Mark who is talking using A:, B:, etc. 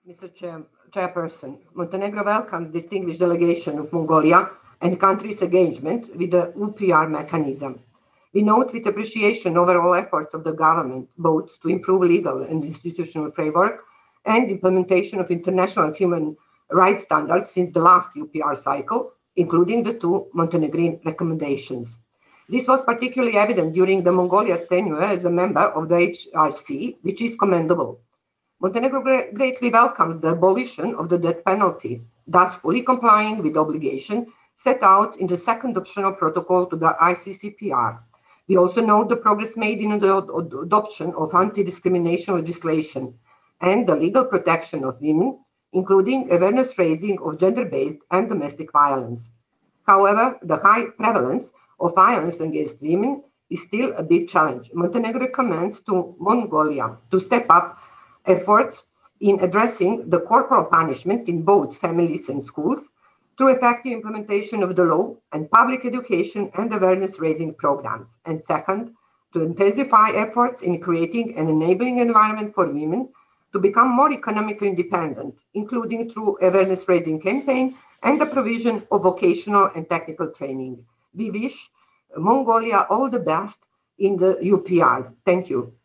A: Mr. Chairperson, Montenegro welcomes the distinguished delegation of Mongolia and country's engagement with the UPR mechanism. We note with appreciation overall efforts of the government, both to improve legal and institutional framework and implementation of international human rights standards since the last UPR cycle, including the two Montenegrin recommendations. This was particularly evident during the Mongolia's tenure as a member of the HRC, which is commendable. Montenegro greatly welcomes the abolition of the death penalty, thus fully complying with the obligation set out in the second optional protocol to the ICCPR. We also note the progress made in the adoption of anti-discrimination legislation and the legal protection of women, including awareness raising of gender-based and domestic violence. However, the high prevalence of violence against women is still a big challenge. Montenegro recommends to Mongolia to step up efforts in addressing the corporal punishment in both families and schools through effective implementation of the law and public education and awareness raising programs. And second, to intensify efforts in creating an enabling environment for women to become more economically independent, including through awareness raising campaign and the provision of vocational and technical training. We wish Mongolia all the best in the UPR. Thank you.